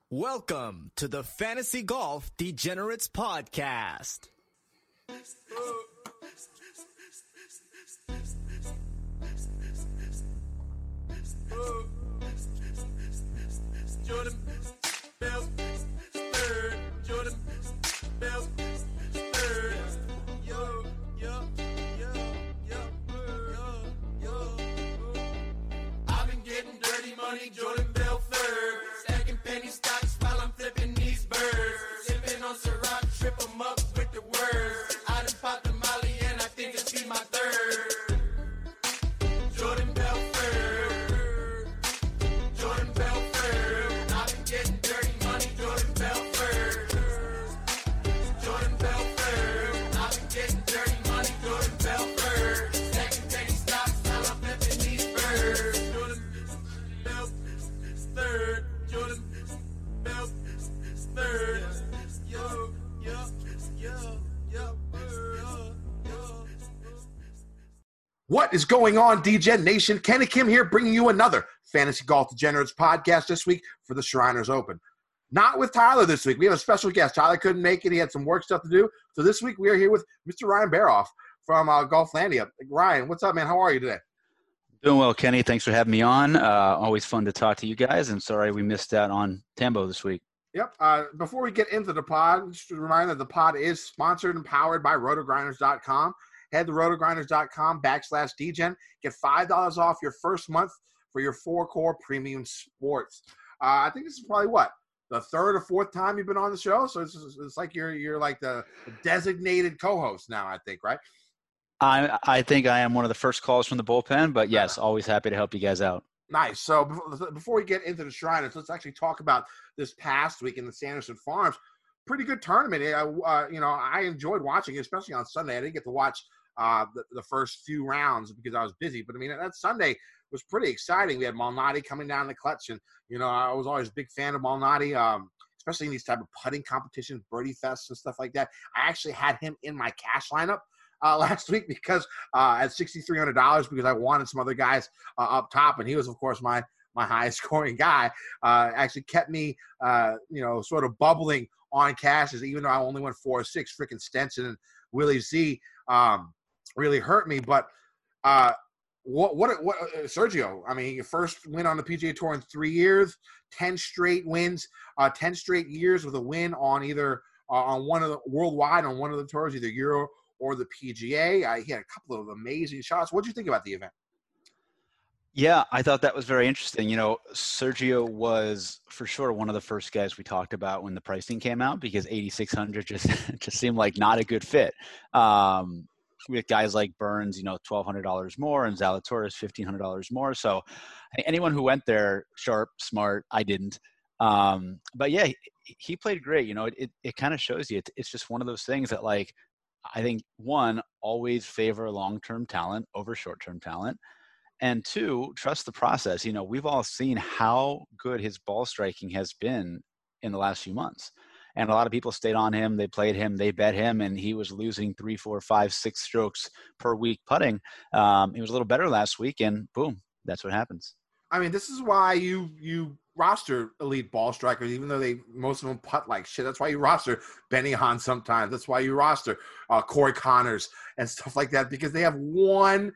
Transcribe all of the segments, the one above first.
Welcome to the Fantasy Golf Degenerates Podcast. Jordan Bell, third. Jordan Bell, third. Yo. I've been getting dirty money, Jordan Bell, third. Stacking penny stocks while I'm flipping these birds. Sipping on Ciroc, trip 'em up with the words. I done popped the Molly and I think it's be my third. Jordan Bell, third. Jordan Bell, third. I've been getting dirty money, Jordan Bell, third. Jordan Bell, third. I've been getting dirty money, Jordan Bell, third. Stacking penny stocks while I'm flipping these birds. Jordan Bell, third. Jordan Bell, third. Yo. What is going on, DGen Nation? Kenny Kim here, bringing you another Fantasy Golf Degenerates podcast this week for the Shriners Open. Not with Tyler this week. We have a special guest. Tyler couldn't make it. He had some work stuff to do. So this week we are here with Mr. Ryan Baroff from Golflandia. Ryan, what's up, man? How are you today? Doing well, Kenny. Thanks for having me on. Always fun to talk to you guys, and sorry we missed out on Tambo this week. Yep. Before we get into the pod, just a reminder that the pod is sponsored and powered by rotogrinders.com. Head to rotogrinders.com/DGen. Get $5 off your first month for your 4 core premium sports. I think this is probably the third or fourth time you've been on the show. So it's like you're like the designated co-host now, I think, right? I think I am one of the first calls from the bullpen, but yes, always happy to help you guys out. Nice. So before we get into the Shriners, let's actually talk about this past week in the Sanderson Farms. Pretty good tournament. I enjoyed watching it, especially on Sunday. I didn't get to watch the first few rounds because I was busy. But, I mean, that Sunday was pretty exciting. We had Malnati coming down the clutch. And, I was always a big fan of Malnati, especially in these type of putting competitions, birdie fests and stuff like that. I actually had him in my cash lineup last week because at $6,300 because I wanted some other guys up top. And he was, of course, my highest scoring guy. Actually kept me, sort of bubbling on cashes, even though I only went 4 or 6. Freaking Stenson and Willie Z really hurt me. But what Sergio? I mean, your first win on the PGA Tour in 3 years, 10 straight wins, 10 straight years with a win on either on one of the worldwide on one of the tours, either Euro or the PGA. He had a couple of amazing shots. What did you think about the event? Yeah, I thought that was very interesting. Sergio was for sure one of the first guys we talked about when the pricing came out because 8,600 just seemed like not a good fit. With guys like Burns, $1,200 more, and Zalatoris $1,500 more. So anyone who went there, sharp, smart. I didn't. But yeah, he played great. It kind of shows you. It's just one of those things that, like, I think one, always favor long-term talent over short-term talent. And two, trust the process. We've all seen how good his ball striking has been in the last few months. And a lot of people stayed on him. They played him. They bet him. And he was losing 3, 4, 5, 6 strokes per week putting. He was a little better last week. And boom, that's what happens. I mean, this is why you roster elite ball strikers, even though most of them putt like shit. That's why you roster Benny Hahn sometimes. That's why you roster Corey Connors and stuff like that, because they have one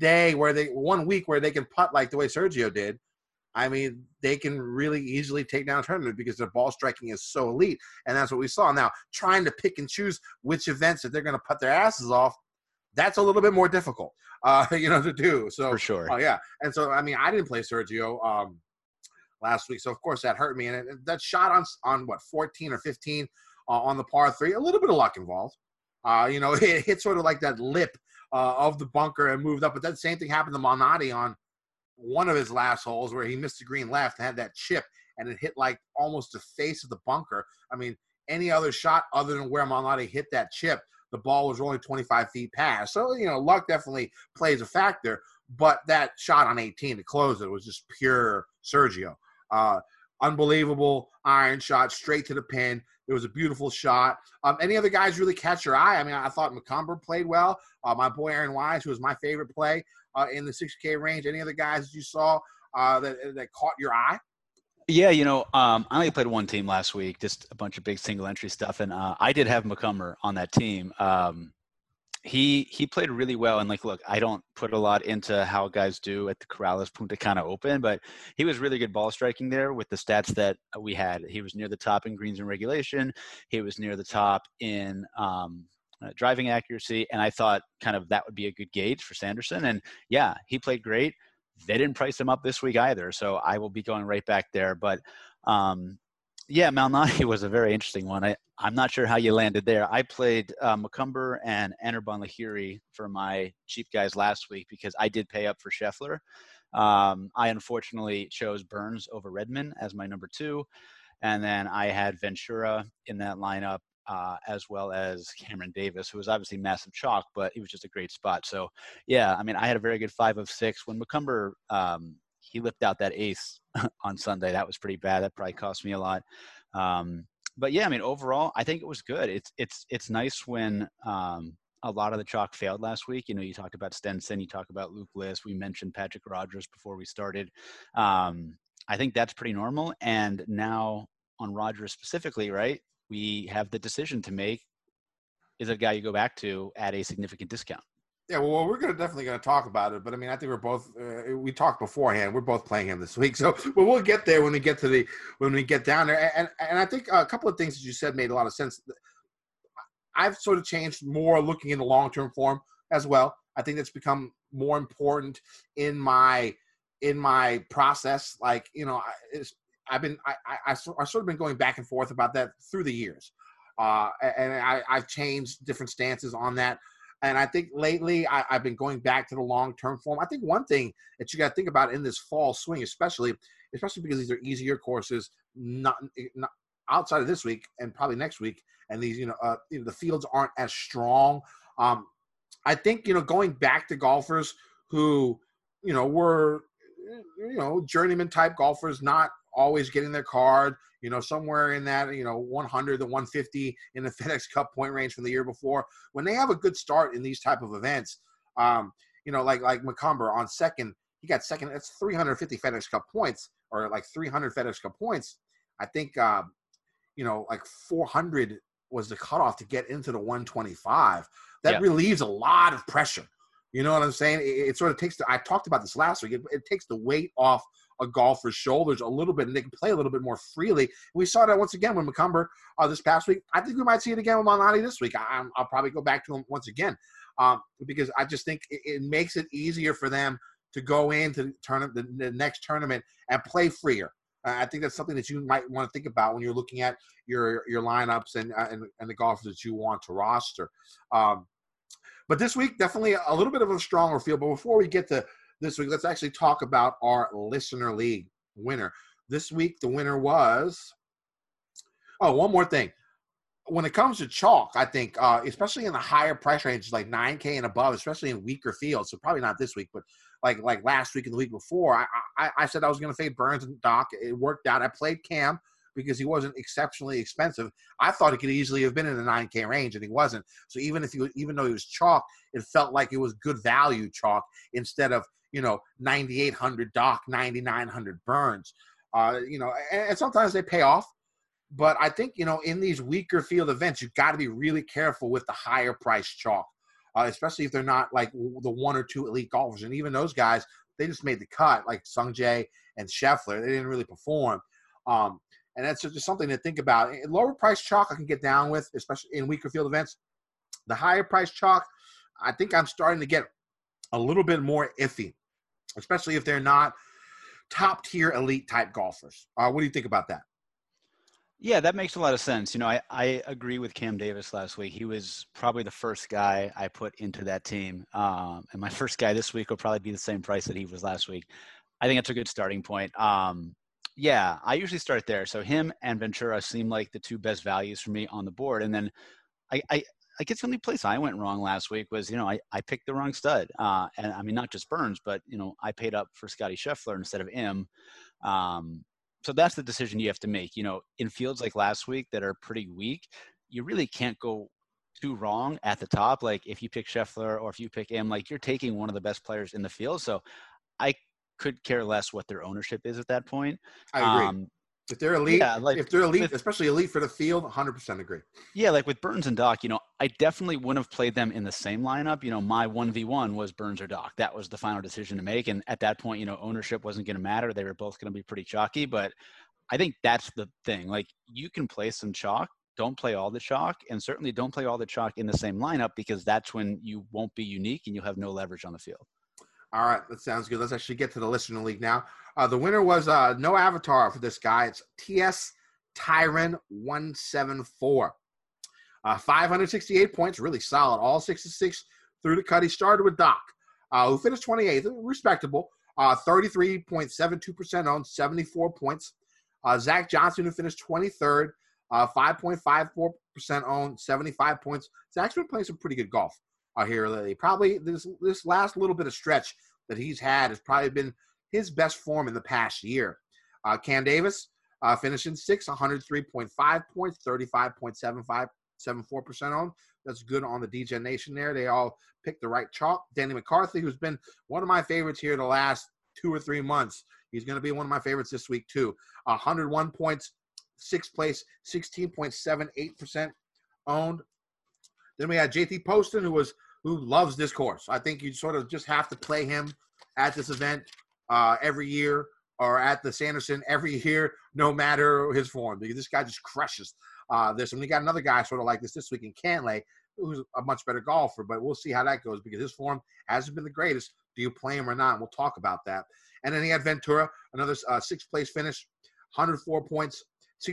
week where they can putt like the way Sergio did. I mean, they can really easily take down a tournament because their ball striking is so elite. And that's what we saw. Now, trying to pick and choose which events that they're going to put their asses off, that's a little bit more difficult, to do. So for sure. Oh, yeah. And so, I mean, I didn't play Sergio last week. So, of course, that hurt me. And that shot on 14 or 15 on the par 3, a little bit of luck involved. It hit sort of like that lip of the bunker and moved up. But that same thing happened to Malnati on one of his last holes where he missed the green left and had that chip, and it hit like almost the face of the bunker. I mean, any other shot other than where Malnati hit that chip, the ball was only 25 feet past. So, luck definitely plays a factor. But that shot on 18 to close it was just pure Sergio. Unbelievable iron shot straight to the pin. It was a beautiful shot. Any other guys really catch your eye? I mean, I thought McCumber played well. My boy Aaron Wise, who was my favorite play in the 6K range. Any other guys that you saw that caught your eye? Yeah, I only played one team last week, just a bunch of big single entry stuff, and I did have McCumber on that team. He played really well, and look, I don't put a lot into how guys do at the Corrales Punta Cana Open, but he was really good ball striking there with the stats that we had. He was near the top in greens and regulation. He was near the top in driving accuracy, and I thought kind of that would be a good gauge for Sanderson. And yeah, he played great. They didn't price him up this week either, so I will be going right back there. But yeah, Malnati was a very interesting one. I'm not sure how you landed there. I played McCumber and Anirban Lahiri for my cheap guys last week because I did pay up for Scheffler. I unfortunately chose Burns over Redmond as my number 2. And then I had Ventura in that lineup, as well as Cameron Davis, who was obviously massive chalk, but he was just a great spot. So, yeah, I mean, I had a very good 5 of 6. When McCumber, he lipped out that ace on Sunday. That was pretty bad. That probably cost me a lot. But yeah, I mean, overall, I think it was good. It's nice when a lot of the chalk failed last week. You talked about Stenson, you talked about Luke List. We mentioned Patrick Rogers before we started. I think that's pretty normal. And now on Rogers specifically, right, we have the decision to make. Is it a guy you go back to at a significant discount? Yeah, well, we're definitely going to talk about it, but I mean, I think we're both. We talked beforehand. We're both playing him this week, so but we'll get there when we get down there. And I think a couple of things that you said made a lot of sense. I've sort of changed more looking in the long-term form as well. I think that's become more important in my process. Like, I've sort of been going back and forth about that through the years, and I've changed different stances on that. And I think lately I've been going back to the long-term form. I think one thing that you got to think about in this fall swing, especially because these are easier courses, not outside of this week and probably next week, and these the fields aren't as strong. I think going back to golfers who were journeyman type golfers, not always getting their card, somewhere in that, 100 to 150 in the FedEx Cup point range from the year before. When they have a good start in these type of events, like McCumber on second, he got second. That's 350 FedEx Cup points, or like 300 FedEx Cup points. I think, like 400 was the cutoff to get into the 125. That relieves a lot of pressure. You know what I'm saying? It sort of takes I talked about this last week. It takes the weight off a golfer's shoulders a little bit, and they can play a little bit more freely. We saw that once again with McCumber this past week. I think we might see it again with Malnati this week. I'll probably go back to him once again because I just think it makes it easier for them to go into the next tournament and play freer. I think that's something that you might want to think about when you're looking at your lineups and the golfers that you want to roster. But this week, definitely a little bit of a stronger field. But before we get to this week, let's actually talk about our Listener League winner. This week, the winner was – one more thing. When it comes to chalk, I think, especially in the higher price range, like 9K and above, especially in weaker fields, so probably not this week, but like last week and the week before, I said I was going to fade Burns and Doc. It worked out. I played Cam because he wasn't exceptionally expensive. I thought he could easily have been in the 9K range, and he wasn't. So even though he was chalk, it felt like it was good value chalk instead of 9,800 Doc, 9,900 Burns. And sometimes they pay off. But I think, in these weaker field events, you've got to be really careful with the higher price chalk, especially if they're not like the 1 or 2 elite golfers. And even those guys, they just made the cut, like Sung Jae and Scheffler. They didn't really perform. And that's just something to think about. Lower price chalk I can get down with, especially in weaker field events. The higher price chalk, I think I'm starting to get a little bit more iffy, especially if they're not top tier elite type golfers. What do you think about that? Yeah, that makes a lot of sense. I agree with Cam Davis last week. He was probably the first guy I put into that team. And my first guy this week will probably be the same price that he was last week. I think that's a good starting point. Yeah, I usually start there. So him and Ventura seem like the 2 best values for me on the board. And then I guess the only place I went wrong last week was, I picked the wrong stud. And I mean, not just Burns, but, I paid up for Scotty Scheffler instead of him. So that's the decision you have to make. In fields like last week that are pretty weak, you really can't go too wrong at the top. Like if you pick Scheffler or if you pick him, like you're taking one of the best players in the field. So I could care less what their ownership is at that point. I agree. If they're elite, Yeah, like especially elite for the field, 100% agree. Yeah, like with Burns and Doc, I definitely wouldn't have played them in the same lineup. My 1v1 was Burns or Doc. That was the final decision to make. And at that point, ownership wasn't going to matter. They were both going to be pretty chalky. But I think that's the thing. Like, you can play some chalk. Don't play all the chalk. And certainly don't play all the chalk in the same lineup, because that's when you won't be unique and you'll have no leverage on the field. All right, that sounds good. Let's actually get to the Listener League now. The winner was no avatar for this guy. It's TS Tyron 174. 568 points, really solid. All 66 through the cut. He started with Doc, who finished 28th, respectable. 33.72% owned, 74 points. Zach Johnson, who finished 23rd, 5.54% owned, 75 points. Zach's been playing some pretty good golf here lately. Probably this last little bit of stretch that he's had has probably been his best form in the past year. Cam Davis finishing 6th, 103.5 points, 35.74% owned. That's good on the DJ Nation there. They all picked the right chalk. Danny McCarthy, who's been one of my favorites here the last 2 or 3 months. He's going to be one of my favorites this week too. 101 points, 6th place, 16.78% owned. Then we had JT Poston, who loves this course. I think you sort of just have to play him at this event every year, or at the Sanderson every year, no matter his form, because this guy just crushes this. And we got another guy sort of like this week in Cantlay, who's a much better golfer, but we'll see how that goes, because his form hasn't been the greatest. Do you play him or not? And we'll talk about that. And then he had Ventura, another 6th place finish, 104 points,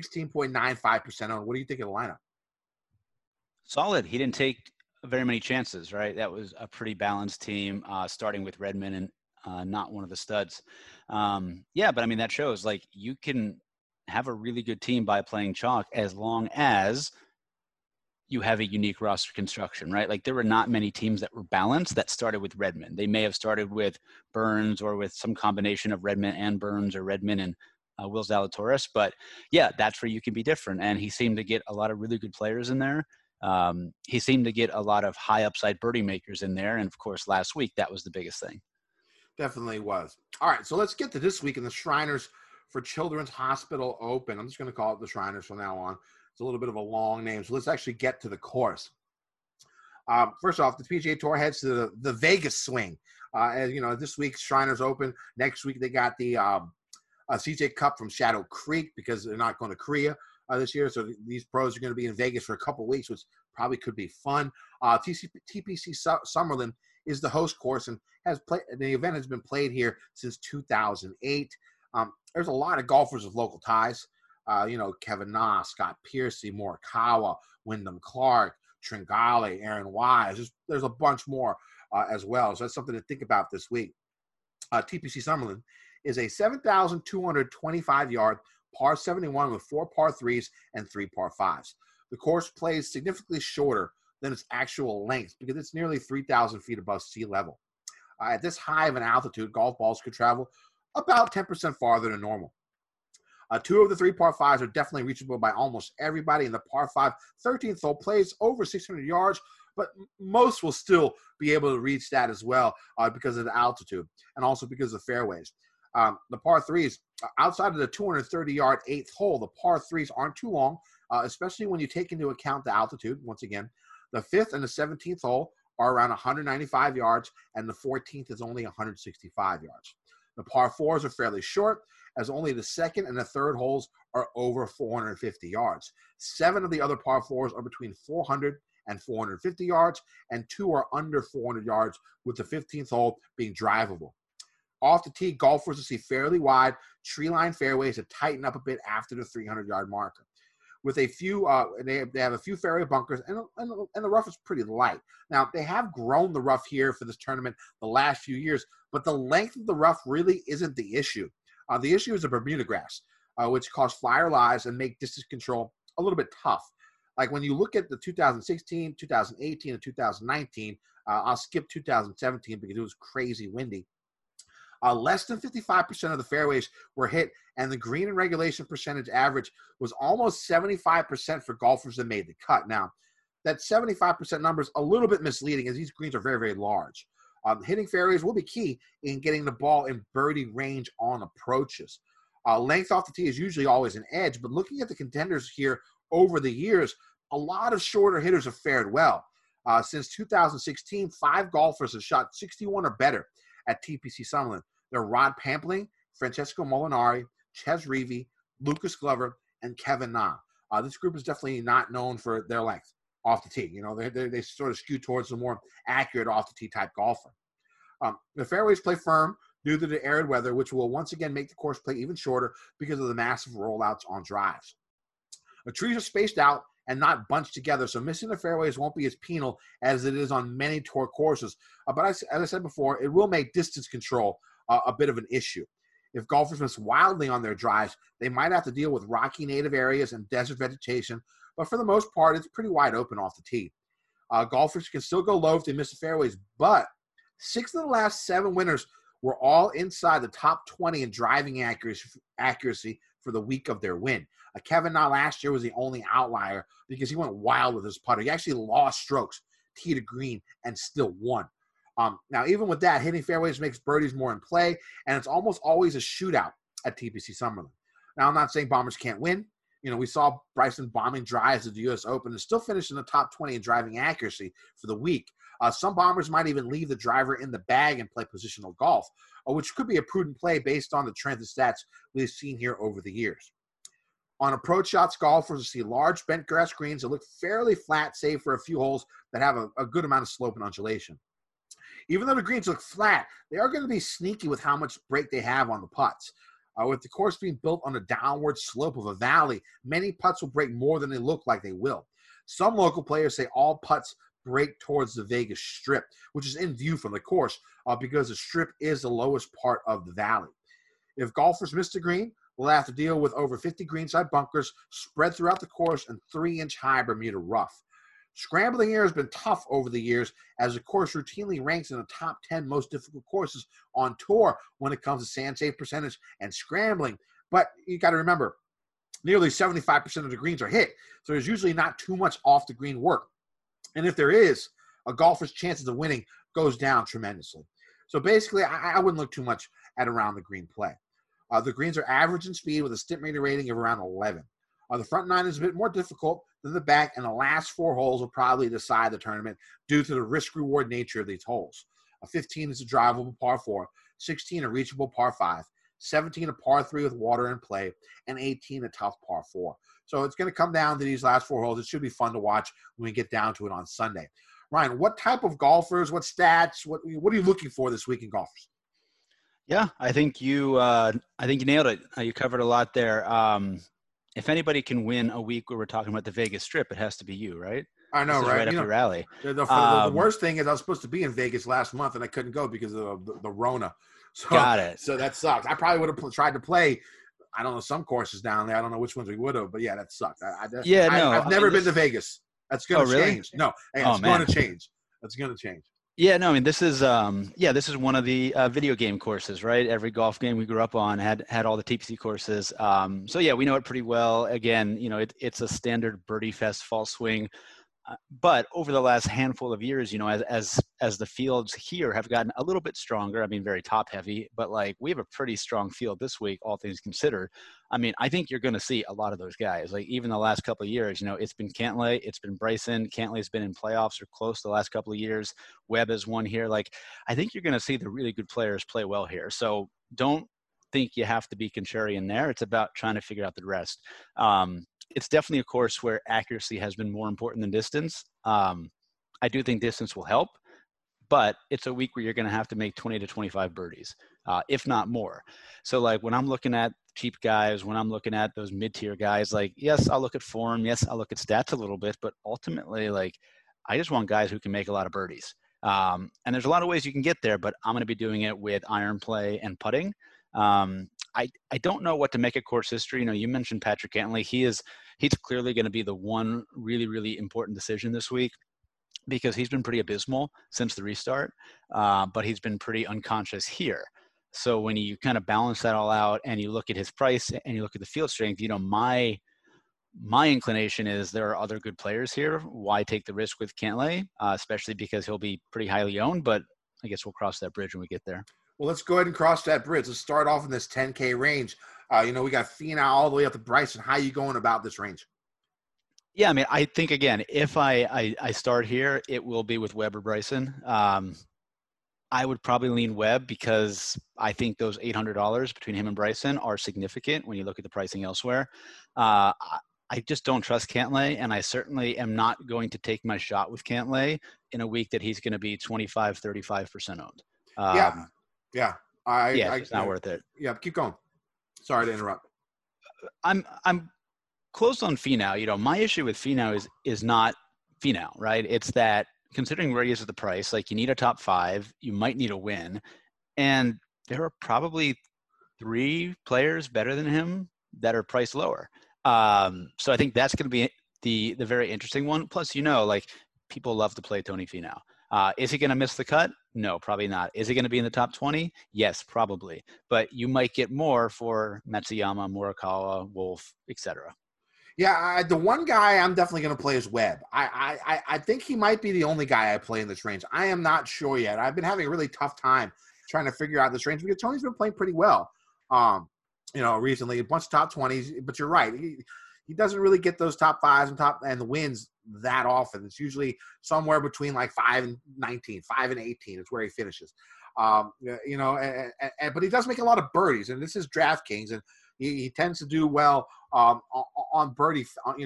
16.95% on. What do you think of the lineup? Solid. He didn't take very many chances, right? That was a pretty balanced team, starting with Redmond and not one of the studs. Yeah, but I mean, that shows like you can have a really good team by playing chalk as long as you have a unique roster construction, right? Like, there were not many teams that were balanced that started with Redmond. They may have started with Burns or with some combination of Redmond and Burns, or Redmond and Will Zalatoris. But yeah, that's where you can be different. And he seemed to get a lot of really good players in there. He seemed to get a lot of high upside birdie makers in there. And of course, last week, that was the biggest thing. Definitely was. All right, so let's get to this week in the Shriners for Children's Hospital Open. I'm just going to call it the Shriners from now on. It's a little bit of a long name, so let's actually get to the course. First off, the PGA Tour heads to the Vegas swing. As you know, this week's Shriners Open. Next week, they got the CJ Cup from Shadow Creek, because they're not going to Korea this year. So these pros are going to be in Vegas for a couple of weeks, which probably could be fun. TPC Summerlin is the host course, and the event has been played here since 2008. There's a lot of golfers with local ties. Kevin Na, Scott Piercy, Morikawa, Wyndham Clark, Tringale, Aaron Wise. There's a bunch more as well. So that's something to think about this week. TPC Summerlin is a 7,225-yard par 71 with 4 par 3s and 3 par 5s. The course plays significantly shorter than its actual length, because it's nearly 3,000 feet above sea level. At this high of an altitude, golf balls could travel about 10% farther than normal. 2 of the 3 par 5s are definitely reachable by almost everybody, and the par 5 13th hole plays over 600 yards, but most will still be able to reach that as well because of the altitude, and also because of the fairways. The par 3s, outside of the 230-yard 8th hole, the par 3s aren't too long, especially when you take into account the altitude. Once again, the 5th and the 17th hole are around 195 yards, and the 14th is only 165 yards. The par 4s are fairly short, as only the 2nd and the 3rd holes are over 450 yards. 7 of the other par 4s are between 400 and 450 yards, and 2 are under 400 yards, with the 15th hole being drivable. Off the tee, golfers will see fairly wide tree-lined fairways that tighten up a bit after the 300-yard marker. With a few, they have a few fairway bunkers, and the rough is pretty light. Now, they have grown the rough here for this tournament the last few years, but the length of the rough really isn't the issue. The issue is the Bermuda grass, which cause flyer lies and make distance control a little bit tough. Like when you look at the 2016, 2018, and 2019, I'll skip 2017 because it was crazy windy. Less than 55% of the fairways were hit, and the green and regulation percentage average was almost 75% for golfers that made the cut. Now, that 75% number is a little bit misleading, as these greens are very, very large. Hitting fairways will be key in getting the ball in birdie range on approaches. Length off the tee is usually always an edge, but looking at the contenders here over the years, a lot of shorter hitters have fared well. Since 2016, 5 golfers have shot 61 or better at TPC Summerlin. They're Rod Pampling, Francesco Molinari, Ches Reavie, Lucas Glover, and Kevin Na. This group is definitely not known for their length off the tee. You know, they sort of skew towards the more accurate off the tee type golfer. The fairways play firm due to the arid weather, which will once again make the course play even shorter because of the massive rollouts on drives. The trees are spaced out and not bunched together, so missing the fairways won't be as penal as it is on many tour courses. But as I said before, it will make distance control a bit of an issue. If golfers miss wildly on their drives, they might have to deal with rocky native areas and desert vegetation, but for the most part, it's pretty wide open off the tee. Golfers can still go low if they miss the fairways, but 6 of the last 7 winners were all inside the top 20 in driving accuracy for the week of their win. Kevin Na last year was the only outlier because he went wild with his putter. He actually lost strokes, tee to green, and still won. Now, even with that, hitting fairways makes birdies more in play, and it's almost always a shootout at TPC Summerlin. Now, I'm not saying bombers can't win. You know, we saw Bryson bombing drives at the U.S. Open and still finish in the top 20 in driving accuracy for the week. Some bombers might even leave the driver in the bag and play positional golf, which could be a prudent play based on the trends and stats we've seen here over the years. On approach shots, golfers see large bent grass greens that look fairly flat, save for a few holes that have a good amount of slope and undulation. Even though the greens look flat, they are going to be sneaky with how much break they have on the putts. With the course being built on a downward slope of a valley, many putts will break more than they look like they will. Some local players say all putts break towards the Vegas Strip, which is in view from the course because the Strip is the lowest part of the valley. If golfers miss the green, we'll have to deal with over 50 greenside bunkers spread throughout the course and 3-inch high Bermuda rough. Scrambling here has been tough over the years as the course routinely ranks in the top 10 most difficult courses on tour when it comes to sand safe percentage and scrambling. But you got to remember, nearly 75% of the greens are hit, so there's usually not too much off the green work. And if there is, a golfer's chances of winning goes down tremendously. So basically, I wouldn't look too much at around the green play. The greens are average in speed with a Stimpmeter rating of around 11. The front 9 is a bit more difficult than the back, and the last 4 holes will probably decide the tournament due to the risk-reward nature of these holes. 15 is a drivable par 4, 16 a reachable par 5, 17 a par 3 with water in play, and 18 a tough par 4. So it's going to come down to these last 4 holes. It should be fun to watch when we get down to it on Sunday. Ryan, what type of golfers, what stats, what are you looking for this week in golfers? Yeah, I think you nailed it. You covered a lot there. If anybody can win a week where we're talking about the Vegas Strip, it has to be you, right? I know, right? Right up your alley. The worst thing is I was supposed to be in Vegas last month and I couldn't go because of the Rona. So, got it. So that sucks. I probably would have tried to play, I don't know, some courses down there. I don't know which ones we would have, but yeah, that sucked. I've never been to Vegas. That's going to change. No, it's going to change. That's going to change. Yeah, no, I mean, this is one of the video game courses, right? Every golf game we grew up on had all the TPC courses. So yeah, we know it pretty well. Again, you know, it's a standard birdie fest fall swing. But over the last handful of years, you know, as the fields here have gotten a little bit stronger, I mean, very top heavy, but like we have a pretty strong field this week, all things considered. I mean, I think you're going to see a lot of those guys. Like even the last couple of years, you know, it's been Cantlay, it's been Bryson. Cantlay's been in playoffs or close the last couple of years. Webb has won here. Like I think you're going to see the really good players play well here. So don't think you have to be contrarian there. It's about trying to figure out the rest. It's definitely a course where accuracy has been more important than distance. I do think distance will help, but it's a week where you're going to have to make 20 to 25 birdies, if not more. So like when I'm looking at cheap guys, when I'm looking at those mid-tier guys, like, yes, I'll look at form. Yes, I'll look at stats a little bit, but ultimately, like, I just want guys who can make a lot of birdies. And there's a lot of ways you can get there, but I'm going to be doing it with iron play and putting. I don't know what to make of course history. You know, you mentioned Patrick Cantlay. He's clearly going to be the one really, really important decision this week because he's been pretty abysmal since the restart, but he's been pretty unconscious here. So when you kind of balance that all out and you look at his price and you look at the field strength, you know, my inclination is there are other good players here. Why take the risk with Cantlay, especially because he'll be pretty highly owned, but I guess we'll cross that bridge when we get there. Well, let's go ahead and cross that bridge. Let's start off in this 10K range. We got Finau all the way up to Bryson. How are you going about this range? Yeah, I mean, I think, again, if I start here, it will be with Webb or Bryson. I would probably lean Webb because I think those $800 between him and Bryson are significant when you look at the pricing elsewhere. I just don't trust Cantlay, and I certainly am not going to take my shot with Cantlay in a week that he's going to be 25, 35% owned. Yeah. It's not worth it. Yeah, keep going. Sorry to interrupt. I'm close on Finau. My issue with Finau is not Finau, right? It's that considering where he is at the price, like you need a top 5, you might need a win, and there are probably 3 players better than him that are priced lower. So I think that's going to be the very interesting one. Plus, people love to play Tony Finau. Is he going to miss the cut? No, probably not. Is he going to be in the top 20? Yes, probably. But you might get more for Matsuyama, Morikawa, Wolf, etc. Yeah, the one guy I'm definitely going to play is Webb. I think he might be the only guy I play in this range. I am not sure yet. I've been having a really tough time trying to figure out this range because Tony's been playing pretty well. Recently, a bunch of top 20s, but you're right. He doesn't really get those top 5s and the wins that often. It's usually somewhere between like 5 and 19, 5 and 18 is where he finishes. But he does make a lot of birdies, and this is DraftKings, and he tends to do well on birdie.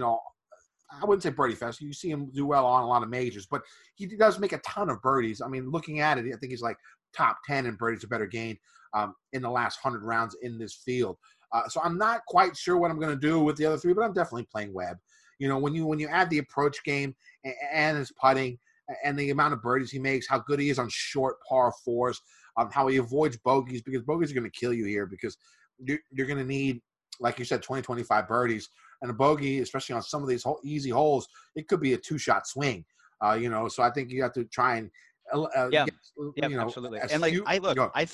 I wouldn't say birdie fest. You see him do well on a lot of majors, but he does make a ton of birdies. I mean, looking at it, I think he's like top 10 in birdies or better gain in the last 100 rounds in this field. So I'm not quite sure what I'm going to do with the other 3, but I'm definitely playing Webb. When you add the approach game and his putting and the amount of birdies he makes, how good he is on short par 4s, how he avoids bogeys, because bogeys are going to kill you here because you're going to need, like you said, 20, 25 birdies. And a bogey, especially on some of these easy holes, it could be a 2-shot swing. So I think you have to try and absolutely. And I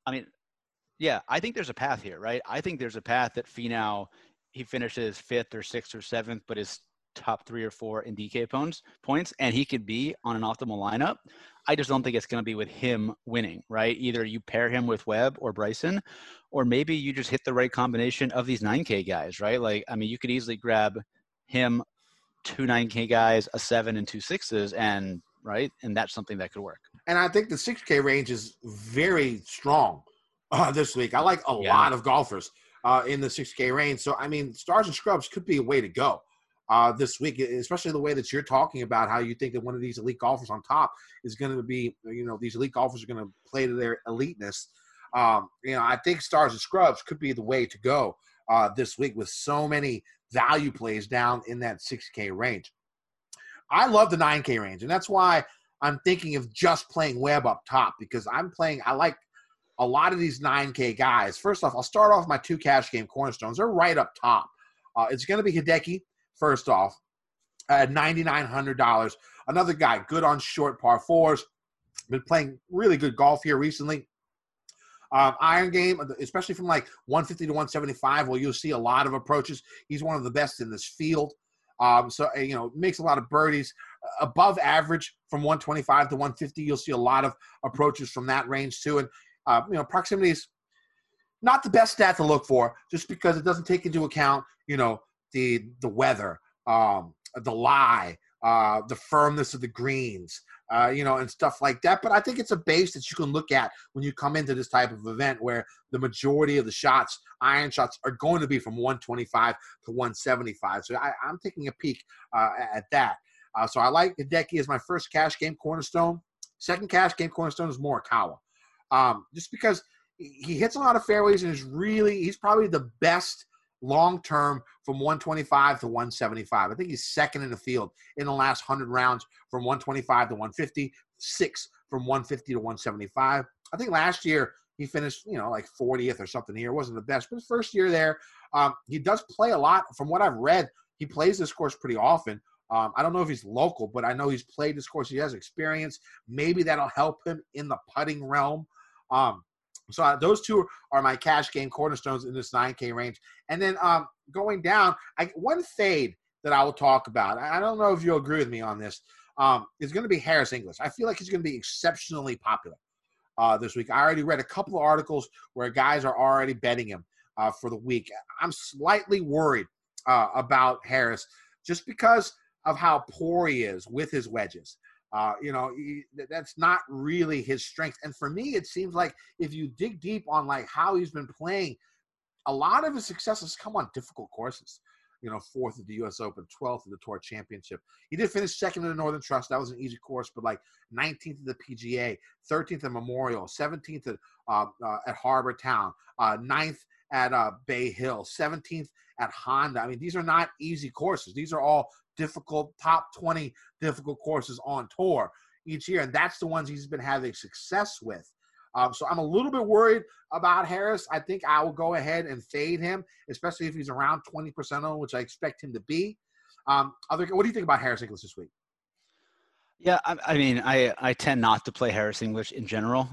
think there's a path here, right? I think there's a path that Finau, he finishes 5th or 6th or 7th, but is top 3 or 4 in DK points, and he could be on an optimal lineup. I just don't think it's going to be with him winning, right? Either you pair him with Webb or Bryson, or maybe you just hit the right combination of these 9K guys, right? You could easily grab him 2 9K guys, a 7 and 2 6s, and that's something that could work. And I think the 6K range is very strong this week. I like a lot of golfers in the 6K range. So, Stars and Scrubs could be a way to go this week, especially the way that you're talking about how you think that one of these elite golfers on top is going to be, these elite golfers are going to play to their eliteness. I think Stars and Scrubs could be the way to go this week with so many value plays down in that 6K range. I love the 9K range, and that's why I'm thinking of just playing Webb up top because I like a lot of these 9K guys. First off, I'll start off my 2 cash game cornerstones. They're right up top. It's going to be Hideki, first off, at $9,900. Another guy, good on short par 4s. Been playing really good golf here recently. Iron game, especially from like 150 to 175, where you'll see a lot of approaches. He's one of the best in this field. Makes a lot of birdies. Above average from 125 to 150, you'll see a lot of approaches from that range too. And, proximity is not the best stat to look for just because it doesn't take into account, the weather, the lie, the firmness of the greens, and stuff like that. But I think it's a base that you can look at when you come into this type of event where the majority of the shots, iron shots, are going to be from 125 to 175. So I'm taking a peek at that. So I like Hideki as my first cash game cornerstone. Second cash game cornerstone is Morikawa. Just because he hits a lot of fairways and he's probably the best long-term from 125 to 175. I think he's second in the field in the last 100 rounds from 125 to 150, 6 from 150 to 175. I think last year he finished, like 40th or something here. It wasn't the best, but his first year there, he does play a lot. From what I've read, he plays this course pretty often. I don't know if he's local, but I know he's played this course. He has experience. Maybe that'll help him in the putting realm. So those 2 are my cash game cornerstones in this 9K range. And then going down, one fade that I will talk about, I don't know if you'll agree with me on this, is going to be Harris English. I feel like he's going to be exceptionally popular this week. I already read a couple of articles where guys are already betting him. for the week. I'm slightly worried about Harris just because of how poor he is with his wedges. That's not really his strength. And for me, it seems like if you dig deep on like how he's been playing, a lot of his successes come on difficult courses. 4th at the U.S. Open, 12th at the Tour Championship. He did finish 2nd in the Northern Trust. That was an easy course, but like 19th at the PGA, 13th at Memorial, 17th at Harbor Town, 9th at Bay Hill, 17th at Honda. I mean, these are not easy courses. These are all difficult, top 20 difficult courses on tour each year, and that's the ones he's been having success with. So I'm a little bit worried about Harris. I think I will go ahead and fade him, especially if he's around 20% on, which I expect him to be. What do you think about Harris English this week? Yeah, I mean, I tend not to play Harris English in general,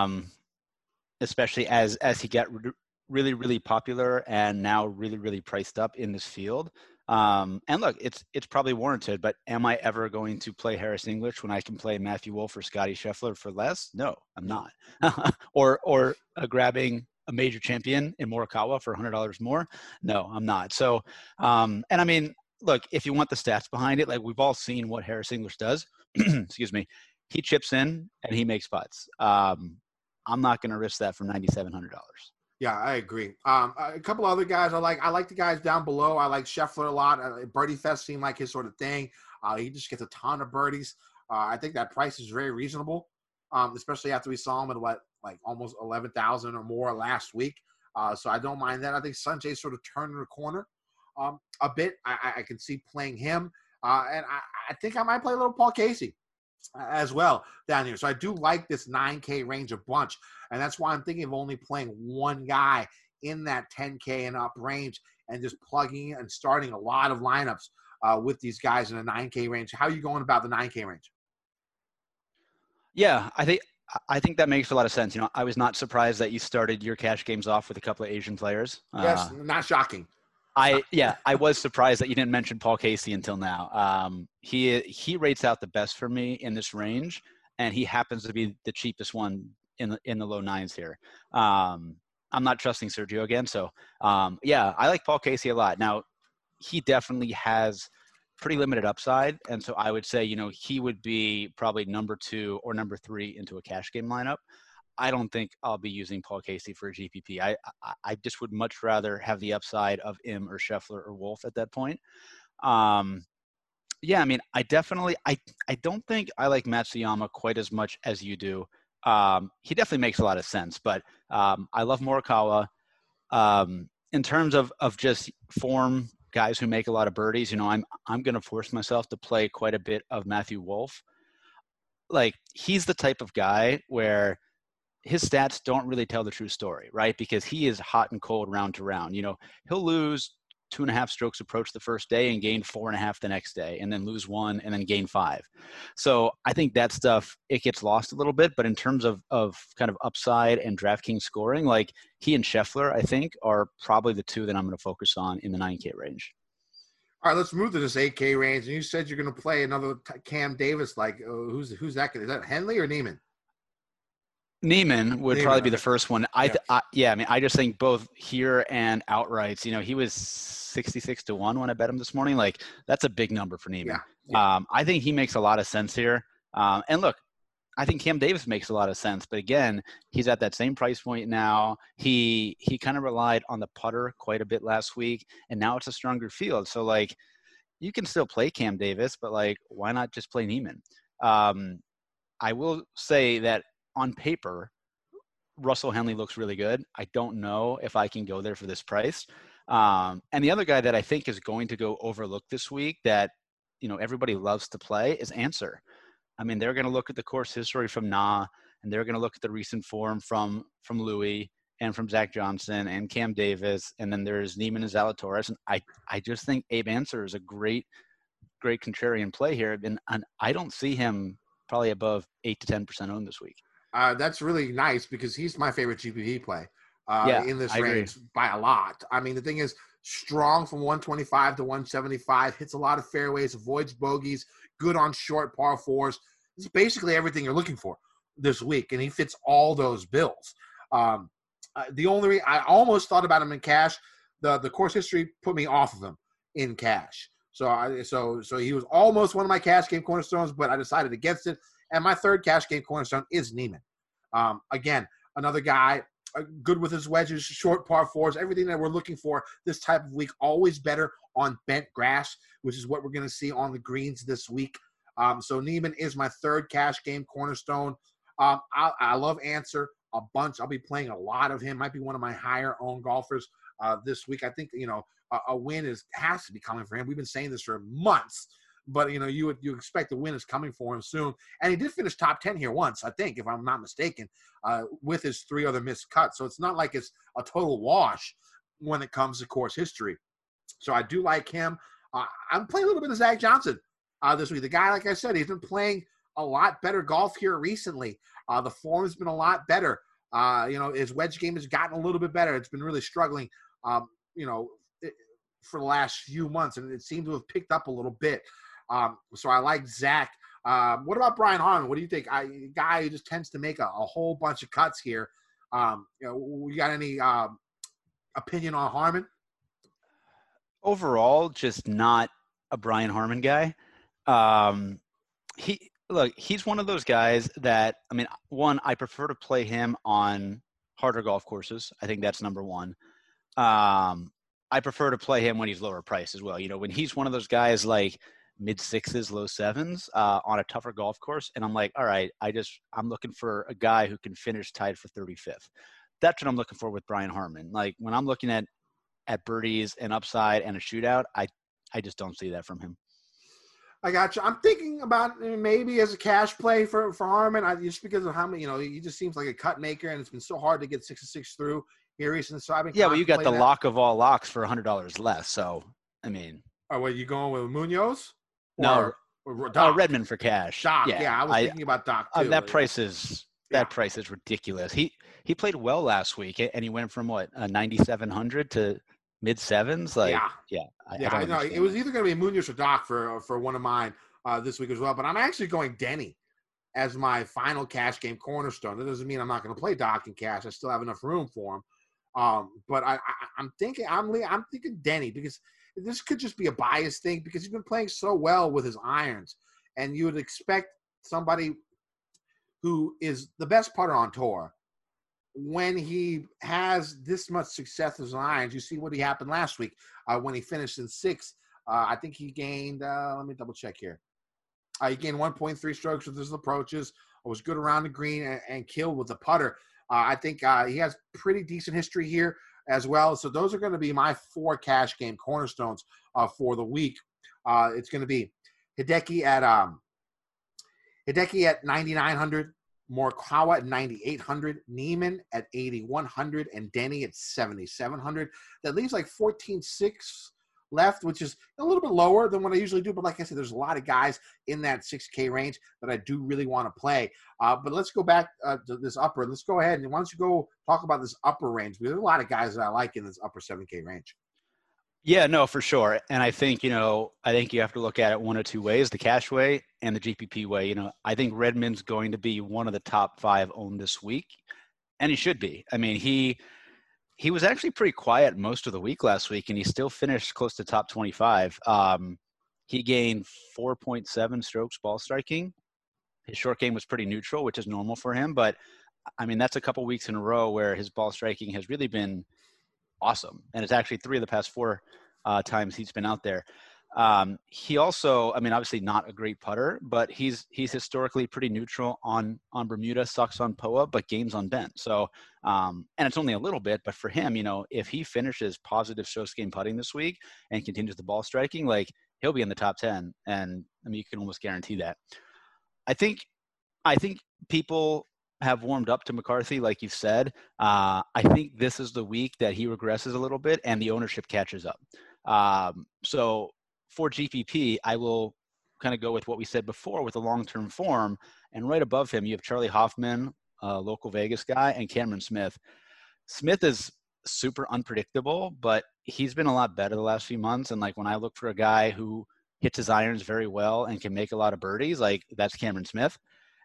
especially as he got really, really popular and now really, really priced up in this field. And look, it's probably warranted, but am I ever going to play Harris English when I can play Matthew Wolff or Scotty Scheffler for less? No, I'm not. or grabbing a major champion in Morikawa for $100 more? No, I'm not. So, and I mean, look, if you want the stats behind it, like we've all seen what Harris English does. Excuse me. He chips in and he makes putts. I'm not going to risk that for $9,700. Yeah, I agree. A couple other guys I like. I like the guys down below. I like Scheffler a lot. Birdie Fest seemed like his sort of thing. He just gets a ton of birdies. I think that price is very reasonable, especially after we saw him at almost 11,000 or more last week. So I don't mind that. I think Sanjay's sort of turning the corner a bit. I can see playing him, and I think I might play a little Paul Casey as well down here. So I do like this 9K range a bunch. And that's why I'm thinking of only playing one guy in that 10K and up range and just plugging and starting a lot of lineups with these guys in the 9K range. How are you going about the 9K range? Yeah, I think that makes a lot of sense. I was not surprised that you started your cash games off with a couple of Asian players. Yes, not shocking. I was surprised that you didn't mention Paul Casey until now. He rates out the best for me in this range, and he happens to be the cheapest one in the low nines here. I'm not trusting Sergio again, so yeah, I like Paul Casey a lot. Now, he definitely has pretty limited upside, and so I would say he would be probably number 2 or number 3 into a cash game lineup. I don't think I'll be using Paul Casey for a GPP. I just would much rather have the upside of Im or Scheffler or Wolff at that point. Yeah, I mean, I don't think I like Matsuyama quite as much as you do. He definitely makes a lot of sense, but I love Morikawa. In terms of just form, guys who make a lot of birdies, I'm going to force myself to play quite a bit of Matthew Wolff. Like, he's the type of guy where his stats don't really tell the true story, right? Because he is hot and cold round to round. He'll lose 2.5 strokes approach the first day and gain 4.5 the next day, and then lose 1 and then gain 5. So I think that stuff, it gets lost a little bit. But in terms of kind of upside and DraftKings scoring, like he and Scheffler, I think, are probably the 2 that I'm going to focus on in the 9K range. All right, let's move to this 8K range. And you said you're going to play another Cam Davis. Like, who's that? Is that Henley or Neiman? Neiman would probably be the first one. I mean, I just think both here and outrights, he was 66-1 when I bet him this morning. Like, that's a big number for Neiman. Yeah. I think he makes a lot of sense here. And look, I think Cam Davis makes a lot of sense, but again, he's at that same price point now. He kind of relied on the putter quite a bit last week, and now it's a stronger field. So like, you can still play Cam Davis, but like, why not just play Neiman? I will say that on paper, Russell Henley looks really good. I don't know if I can go there for this price. And the other guy that I think is going to go overlooked this week that, everybody loves to play is Answer. I mean, they're going to look at the course history from Na, and they're going to look at the recent form from Louis and from Zach Johnson and Cam Davis. And then there's Neiman and Zalatoris. And I just think Abe Answer is a great contrarian play here. And I don't see him probably above 8 to 10% owned this week. That's really nice because he's my favorite GPP play in this range by a lot. I mean, the thing is, strong from 125 to 175, hits a lot of fairways, avoids bogeys, good on short par 4s. It's basically everything you're looking for this week, and he fits all those bills. The only I almost thought about him in cash. The course history put me off of him in cash. So he was almost one of my cash game cornerstones, but I decided against it. And my third cash game cornerstone is Niemann. Again, another guy good with his wedges, short par fours, everything that we're looking for this type of week. Always better on bent grass, which is what we're going to see on the greens this week. So Niemann is my third cash game cornerstone. I love Answer a bunch. I'll be playing a lot of him. Might be one of my higher owned golfers this week. I think, a win has to be coming for him. We've been saying this for months, but you expect the win is coming for him soon. And he did finish top 10 here once, I think, if I'm not mistaken, with his 3 other missed cuts. So it's not like it's a total wash when it comes to course history. So I do like him. I'm playing a little bit of Zach Johnson this week. The guy, like I said, he's been playing a lot better golf here recently. The form has been a lot better. His wedge game has gotten a little bit better. It's been really struggling, for the last few months, and it seemed to have picked up a little bit. So I like Zach. What about Brian Harman? What do you think? A guy who just tends to make a whole bunch of cuts here. We got any opinion on Harman? Overall, just not a Brian Harman guy. He's one of those guys that, I prefer to play him on harder golf courses. I think that's number one. I prefer to play him when he's lower price as well. When he's one of those guys like mid sixes, low sevens on a tougher golf course. And I'm like, all right, I'm looking for a guy who can finish tied for 35th. That's what I'm looking for with Brian Harman. Like when I'm looking at birdies and upside and a shootout, I just don't see that from him. I got you. I'm thinking about maybe as a cash play for Harman, just because of how many, he just seems like a cut maker, and it's been so hard to get 6-6 through here recently. So I've been you got the lock of all locks for $100 less. So, Oh, what, you going with Munoz? No, Doc? Redmond for cash. Doc, yeah, I was thinking about Doc too. That price is ridiculous. He played well last week, and he went from 9,700 to mid sevens. I know it was either going to be Munoz or Doc for one of mine this week as well. But I'm actually going Denny as my final cash game cornerstone. That doesn't mean I'm not going to play Doc in cash. I still have enough room for him. But I'm thinking Denny, because this could just be a bias thing, because he's been playing so well with his irons, and you would expect somebody who is the best putter on tour, when he has this much success with his irons. You see what happened last week when he finished in sixth. I think he gained, let me double check here. He gained 1.3 strokes with his approaches. Was good around the green and killed with the putter. I think he has pretty decent history here as well. So those are going to be my 4 cash game cornerstones for the week. It's going to be Hideki at 9,900, Morikawa at 9,800, Niemann at 8,100, and Denny at 7,700. That leaves like 14.6 left, which is a little bit lower than what I usually do. But like I said, there's a lot of guys in that 6K range that I do really want to play. But let's go back to this upper. Let's go ahead, and why don't you go talk about this upper range? Because there's a lot of guys that I like in this upper 7K range. Yeah, no, for sure. And I think, you have to look at it one of two ways, the cash way and the GPP way. I think Redmond's going to be one of the top 5 owned this week, and he should be. He was actually pretty quiet most of the week last week, and he still finished close to top 25. He gained 4.7 strokes ball striking. His short game was pretty neutral, which is normal for him. But, that's a couple weeks in a row where his ball striking has really been awesome. And it's actually 3 of the past 4 times he's been out there. He also, obviously not a great putter, but he's historically pretty neutral on Bermuda, sucks on POA, but games on bent. So, and it's only a little bit, but for him, if he finishes positive strokes game putting this week and continues the ball striking, like he'll be in the top 10. And you can almost guarantee that. I think people have warmed up to McCarthy, like you've said. I think this is the week that he regresses a little bit and the ownership catches up. So for GPP, I will kind of go with what we said before with the long-term form. And right above him, you have Charlie Hoffman, a local Vegas guy, and Cameron Smith. Smith is super unpredictable, but he's been a lot better the last few months. And when I look for a guy who hits his irons very well and can make a lot of birdies, that's Cameron Smith.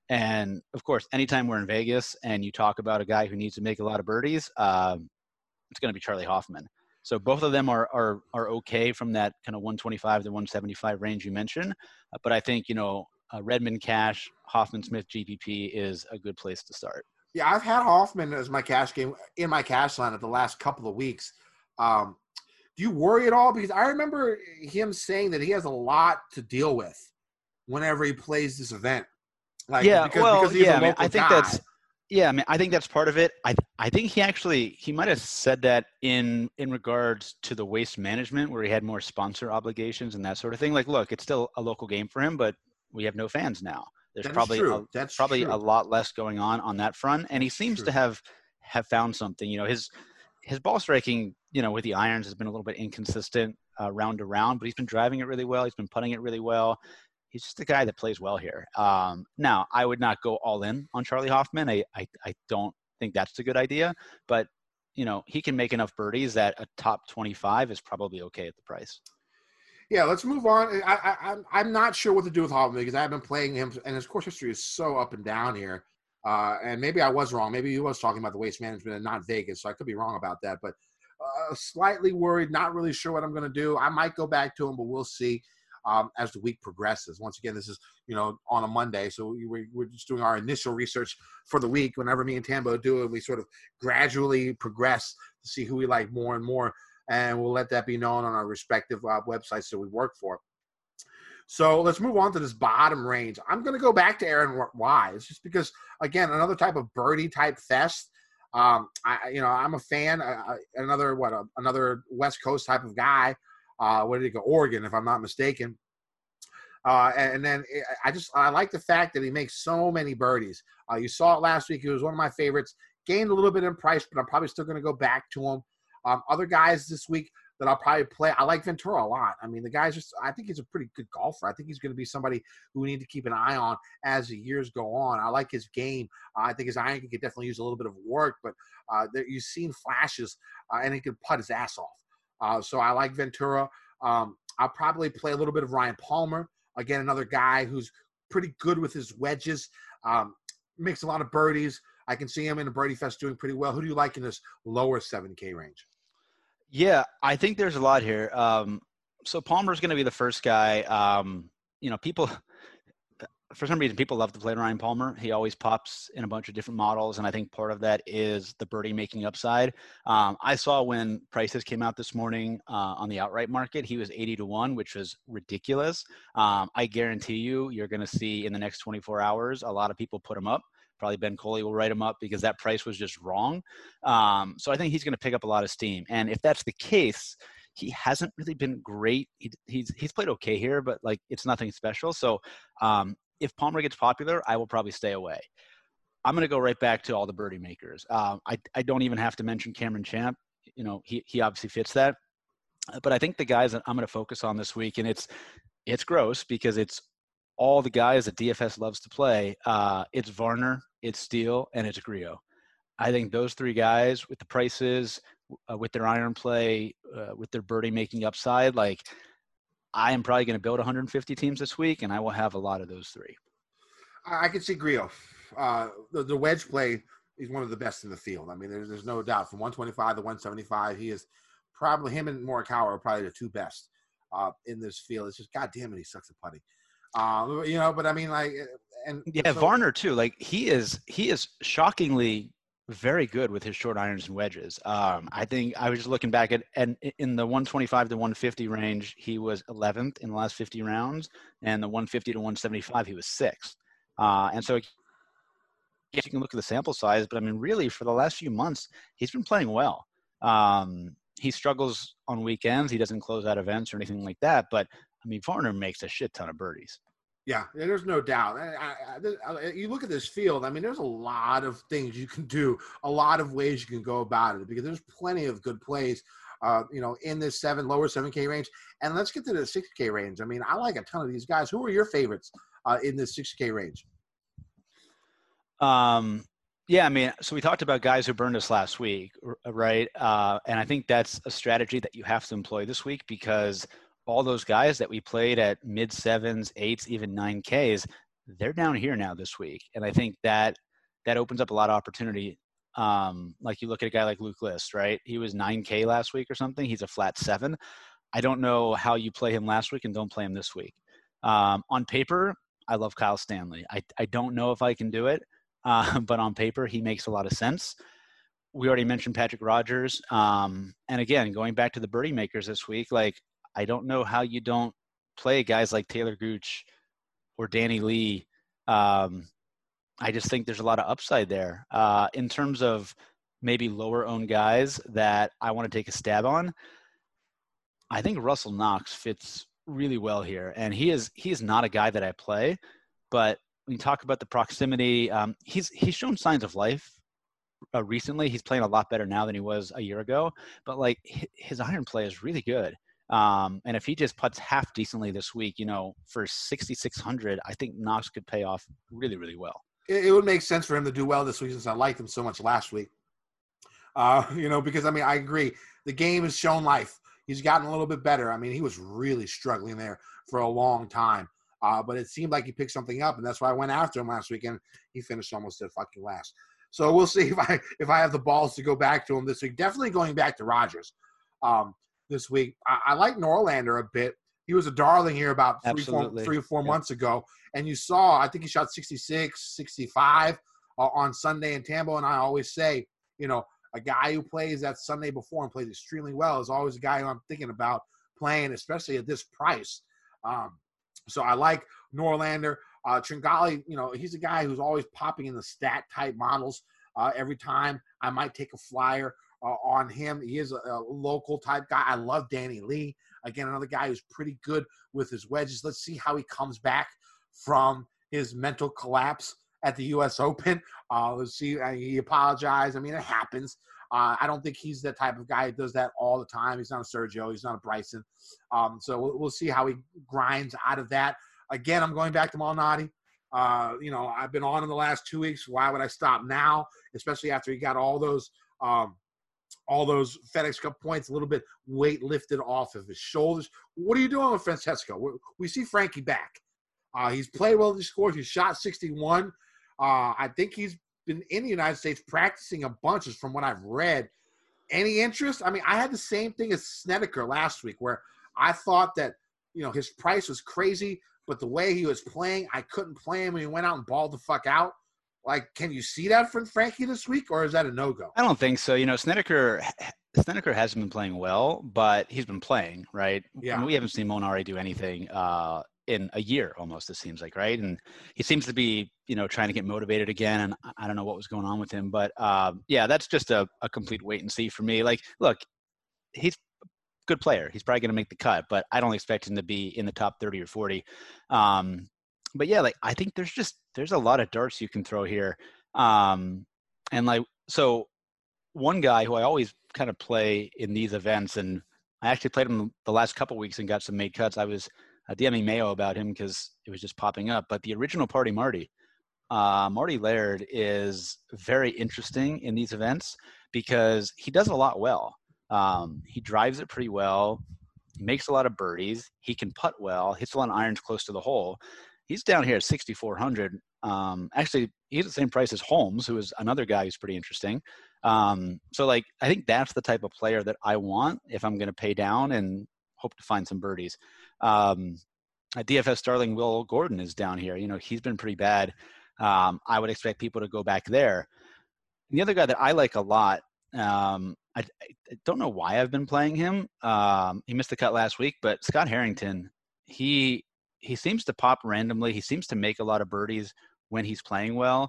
And of course, anytime we're in Vegas and you talk about a guy who needs to make a lot of birdies, it's going to be Charlie Hoffman. So both of them are okay from that kind of 125 to 175 range you mentioned. But I think, Redmond Cash, Hoffman Smith GPP is a good place to start. Yeah, I've had Hoffman as my cash game in my cash line at the last couple of weeks. Do you worry at all? Because I remember him saying that he has a lot to deal with whenever he plays this event. Like, yeah, because he's a local I think guy. I think that's part of it. I think he might have said that in regards to the waste management, where he had more sponsor obligations and that sort of thing. Like, look, it's still a local game for him, but we have no fans now. There's probably a lot less going on that front, and he seems to have found something. His ball striking, with the irons has been a little bit inconsistent round to round, but he's been driving it really well. He's been putting it really well. He's just a guy that plays well here. Now, I would not go all in on Charlie Hoffman. I don't think that's a good idea, but he can make enough birdies that a top 25 is probably okay at the price. Yeah, let's move on. I'm not sure what to do with Hoffman because I've been playing him, and his course history is so up and down here. And maybe I was wrong. Maybe he was talking about the waste management and not Vegas, so I could be wrong about that. But slightly worried, not really sure what I'm going to do. I might go back to him, but we'll see as the week progresses. Once again, this is on a Monday, so we're just doing our initial research for the week. Whenever me and Tambo do it, we sort of gradually progress to see who we like more and more. And we'll let that be known on our respective websites that we work for. So let's move on to this bottom range. I'm going to go back to Aaron Wise just because, again, another type of birdie type fest. I'm a fan. Another West Coast type of guy. Where did he go? Oregon, if I'm not mistaken. And then I like the fact that he makes so many birdies. You saw it last week. He was one of my favorites. Gained a little bit in price, but I'm probably still going to go back to him. Other guys this week that I'll probably play, I like Ventura a lot. I mean, the guy's I think he's a pretty good golfer. I think he's going to be somebody who we need to keep an eye on as the years go on. I like his game. I think his iron could definitely use a little bit of work, but you've seen flashes, and he can putt his ass off. So I like Ventura. I'll probably play a little bit of Ryan Palmer. Again, another guy who's pretty good with his wedges, makes a lot of birdies. I can see him in the Birdie Fest doing pretty well. Who do you like in this lower 7K range? Yeah, I think there's a lot here. So Palmer's going to be the first guy. People, for some reason, people love to play Ryan Palmer. He always pops in a bunch of different models, and I think part of that is the birdie making upside. I saw when prices came out this morning on the outright market, he was 80-1, which was ridiculous. I guarantee you're going to see in the next 24 hours a lot of people put him up. Probably Ben Coley will write him up because that price was just wrong. So I think he's going to pick up a lot of steam. And if that's the case, he hasn't really been great. He's played okay here, but it's nothing special. So if Palmer gets popular, I will probably stay away. I'm going to go right back to all the birdie makers. I don't even have to mention Cameron Champ. He obviously fits that. But I think the guys that I'm going to focus on this week, and it's gross because it's all the guys that DFS loves to play. It's Varner, it's Steele, and it's Griot. I think those three guys with the prices, with their iron play, with their birdie making upside, I am probably going to build 150 teams this week, and I will have a lot of those three. I can see Griot. The wedge play, he's one of the best in the field. I mean, there's no doubt. From 125 to 175, he is probably, him and Morikawa are probably the two best in this field. It's just, God damn it, he sucks at putting. But I mean, Varner too. He is shockingly very good with his short irons and wedges. I think I was just looking back and in the 125 to 150 range, he was 11th in the last 50 rounds, and the 150 to 175, he was 6th. And so you can look at the sample size, but I mean, really for the last few months, he's been playing well. He struggles on weekends. He doesn't close out events or anything like that, but I mean, Varner makes a shit ton of birdies. Yeah, there's no doubt. You look at this field, I mean, there's a lot of things you can do, a lot of ways you can go about it, because there's plenty of good plays, in this lower 7K range. And let's get to the 6K range. I mean, I like a ton of these guys. Who are your favorites in this 6K range? Yeah, I mean, so we talked about guys who burned us last week, right? And I think that's a strategy that you have to employ this week, because all those guys that we played at mid 7s, 8s, even 9Ks, they're down here now this week. And I think that opens up a lot of opportunity. Like you look at a guy like Luke List, right? He was 9K last week or something. He's a flat 7. I don't know how you play him last week and don't play him this week. On paper, I love Kyle Stanley. I don't know if I can do it, but on paper, he makes a lot of sense. We already mentioned Patrick Rogers. And again, going back to the birdie makers this week, like, I don't know how you don't play guys like Taylor Gooch or Danny Lee. I just think there's a lot of upside there. In terms of maybe lower owned guys that I want to take a stab on, I think Russell Knox fits really well here. And he is not a guy that I play, but when you talk about the proximity, he's shown signs of life recently. He's playing a lot better now than he was a year ago, but like his iron play is really good. And if he just putts half decently this week, for 6,600, I think Knox could pay off really, really well. It would make sense for him to do well this week since I liked him so much last week. Because, I agree. The game has shown life. He's gotten a little bit better. I mean, he was really struggling there for a long time. But it seemed like he picked something up, and that's why I went after him last weekend. He finished almost at fucking last. So we'll see if I have the balls to go back to him this week. Definitely going back to Rogers this week. I like Norlander a bit. He was a darling here about three or four months ago. And you saw, I think he shot 66, 65 on Sunday in Tambo. And I always say, a guy who plays that Sunday before and plays extremely well is always a guy who I'm thinking about playing, especially at this price. So I like Norlander. Tringali, he's a guy who's always popping in the stat type models every time. I might take a flyer on him. He is a local type guy. I love Danny Lee. Again, another guy who's pretty good with his wedges. Let's see how he comes back from his mental collapse at the U.S. Open. Let's see. He apologized. I mean, it happens. I don't think he's the type of guy who does that all the time. He's not a Sergio. He's not a Bryson. So we'll see how he grinds out of that. Again, I'm going back to Malnati. I've been on him the last 2 weeks. Why would I stop now? Especially after he got all those FedEx Cup points, a little bit weight lifted off of his shoulders. What are you doing with Francesco? We see Frankie back. He's played well. He scored. He shot 61. I think he's been in the United States practicing a bunch, is from what I've read. Any interest? I mean, I had the same thing as Snedeker last week, where I thought that his price was crazy, but the way he was playing, I couldn't play him when he went out and balled the fuck out. Like, can you see that from Frankie this week, or is that a no-go? I don't think so. Snedeker hasn't been playing well, but he's been playing, right? Yeah. And we haven't seen Molinari do anything in a year almost, it seems like, right? And he seems to be, trying to get motivated again, and I don't know what was going on with him. But, that's just a complete wait and see for me. Like, look, he's a good player. He's probably going to make the cut, but I don't expect him to be in the top 30 or 40. But yeah, like, I think there's a lot of darts you can throw here. So one guy who I always kind of play in these events, and I actually played him the last couple of weeks and got some made cuts. I was DMing Mayo about him because it was just popping up. But the original Party Marty, Marty Laird, is very interesting in these events because he does a lot well. He drives it pretty well. He makes a lot of birdies. He can putt well, hits a lot of irons close to the hole. He's down here at 6,400. Actually, he's the same price as Holmes, who is another guy who's pretty interesting. So, I think that's the type of player that I want if I'm going to pay down and hope to find some birdies. At DFS Starling, Will Gordon is down here. He's been pretty bad. I would expect people to go back there. And the other guy that I like a lot, I don't know why I've been playing him. He missed the cut last week, but Scott Harrington, he seems to pop randomly. He seems to make a lot of birdies when he's playing well.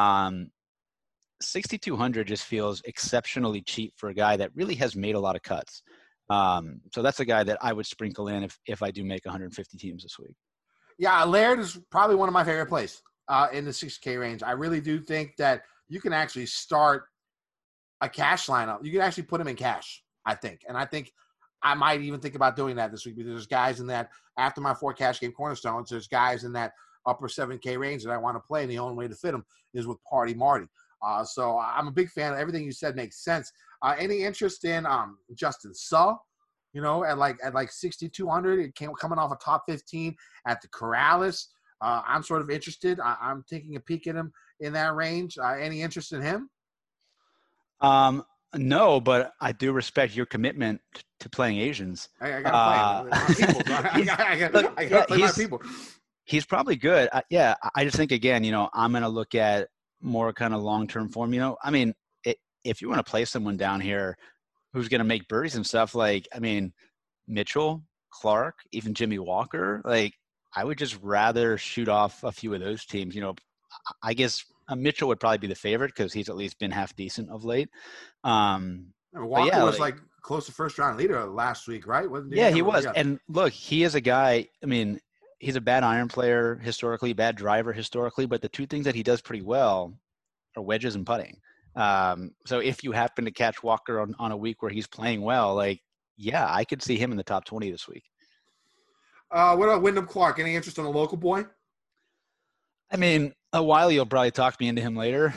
6,200 just feels exceptionally cheap for a guy that really has made a lot of cuts. So that's a guy that I would sprinkle in if I do make 150 teams this week. Yeah, Laird is probably one of my favorite plays in the 6K range. I really do think that you can actually start a cash lineup. You can actually put him in cash, I think. And I think I might even think about doing that this week because there's guys in that, after my 4 cash game cornerstones, there's guys in that upper 7K range that I want to play, and the only way to fit them is with Party Marty. So I'm a big fan of everything you said. Makes sense. Any interest in Justin Suh? At like 6,200, it came coming off a top 15 at the Corrales. I'm sort of interested. I'm taking a peek at him in that range. Any interest in him? No, but I do respect your commitment to playing Asians. I got to play my people. I got to play my people. He's probably good. I just think, again, I'm going to look at more kind of long-term form. I mean, if you want to play someone down here who's going to make birdies and stuff, Mitchell, Clark, even Jimmy Walker, I would just rather shoot off a few of those teams. I guess Mitchell would probably be the favorite because he's at least been half decent of late. Walker was close to first round leader last week, right? He was. Yeah. And look, he is a guy. I mean, he's a bad iron player historically, bad driver historically, but the two things that he does pretty well are wedges and putting. So if you happen to catch Walker on a week where he's playing well, I could see him in the top 20 this week. What about Wyndham Clark? Any interest in a local boy? I mean, Wiley will probably talk me into him later.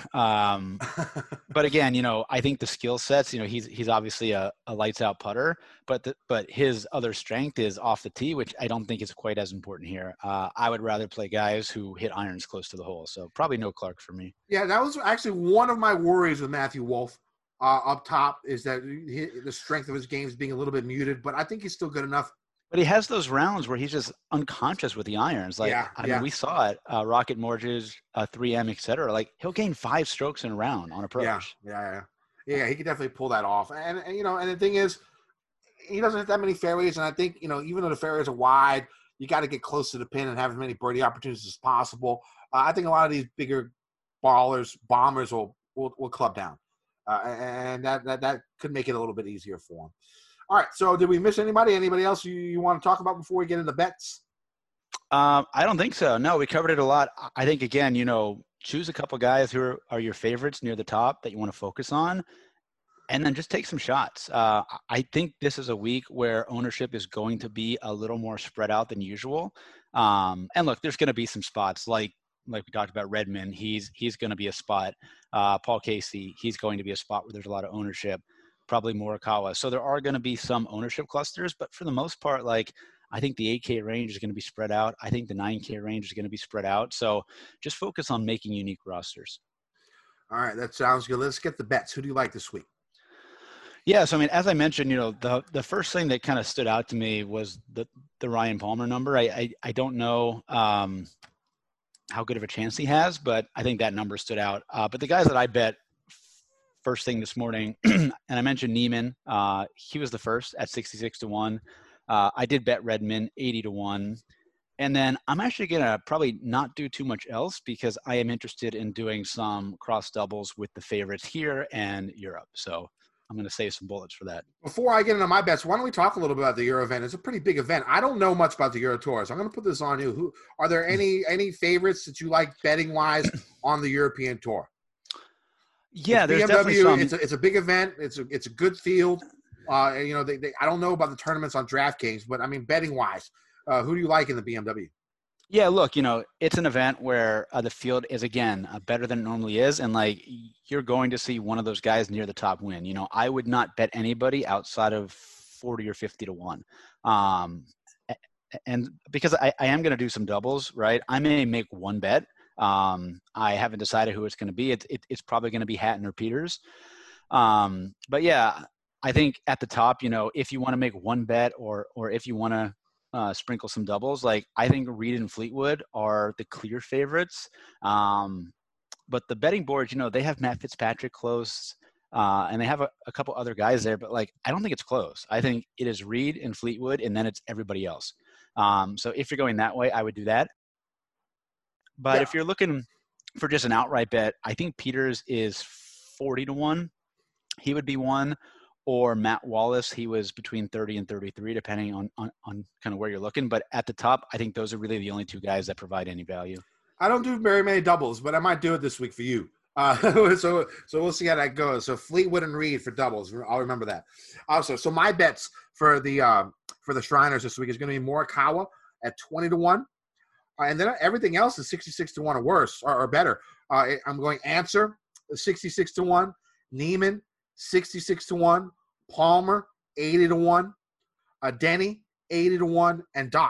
But again, I think the skill sets, he's obviously a lights out putter, but his other strength is off the tee, which I don't think is quite as important here. I would rather play guys who hit irons close to the hole. So probably no Clark for me. Yeah, that was actually one of my worries with Matthew Wolff up top, is that the strength of his game is being a little bit muted, but I think he's still good enough. But he has those rounds where he's just unconscious with the irons. I mean, we saw it, Rocket Mortgage, 3M, et cetera. He'll gain 5 strokes in a round on approach. Yeah, he could definitely pull that off. And the thing is, he doesn't hit that many fairways. And I think, even though the fairways are wide, you got to get close to the pin and have as many birdie opportunities as possible. I think a lot of these bigger bombers will club down. And that could make it a little bit easier for him. All right, so did we miss anybody? Anybody else you want to talk about before we get into bets? I don't think so. No, we covered it a lot. I think, again, choose a couple guys who are your favorites near the top that you want to focus on, and then just take some shots. I think this is a week where ownership is going to be a little more spread out than usual. And look, there's going to be some spots like we talked about Redmond. He's going to be a spot. Paul Casey, he's going to be a spot where there's a lot of ownership. Probably Morikawa. So there are going to be some ownership clusters, but for the most part, I think the 8K range is going to be spread out. I think the 9K range is going to be spread out. So just focus on making unique rosters. All right, that sounds good. Let's get the bets. Who do you like this week? Yeah, so I mean, as I mentioned, the first thing that kind of stood out to me was the Ryan Palmer number. I don't know how good of a chance he has, but I think that number stood out. But the guys that I bet first thing this morning, and I mentioned Neiman. He was the first at 66-1. I did bet Redmond 80-1. And then I'm actually going to probably not do too much else because I am interested in doing some cross doubles with the favorites here and Europe. So I'm going to save some bullets for that. Before I get into my bets, why don't we talk a little bit about the Euro event? It's a pretty big event. I don't know much about the Euro Tour, so I'm going to put this on you. Who are there any favorites that you like betting wise on the European Tour? Yeah, there's definitely some. It's a big event. It's a good field. I don't know about the tournaments on DraftKings, but I mean betting wise, who do you like in the BMW? Yeah, look, it's an event where the field is, again, better than it normally is. And you're going to see one of those guys near the top win. I would not bet anybody outside of 40 or 50-1. And because I am going to do some doubles, right? I may make one bet. I haven't decided who it's going to be. It's probably going to be Hatton or Peters. But yeah, I think at the top, if you want to make one bet or if you want to sprinkle some doubles, I think Reed and Fleetwood are the clear favorites. But the betting boards, they have Matt Fitzpatrick close, and they have a couple other guys there, but I don't think it's close. I think it is Reed and Fleetwood, and then it's everybody else. So if you're going that way, I would do that. But if you're looking for just an outright bet, I think Peters is 40-1. He would be one. Or Matt Wallace, he was between 30 and 33, depending on kind of where you're looking. But at the top, I think those are really the only two guys that provide any value. I don't do very many doubles, but I might do it this week for you. So we'll see how that goes. So Fleetwood and Reed for doubles. I'll remember that. Also, so my bets for the Shriners this week is going to be Morikawa at 20-1. And then everything else is 66-1 or worse or better. I'm going Answer, 66-1. Neiman, 66-1. Palmer, 80-1. Denny, 80-1. And Doc,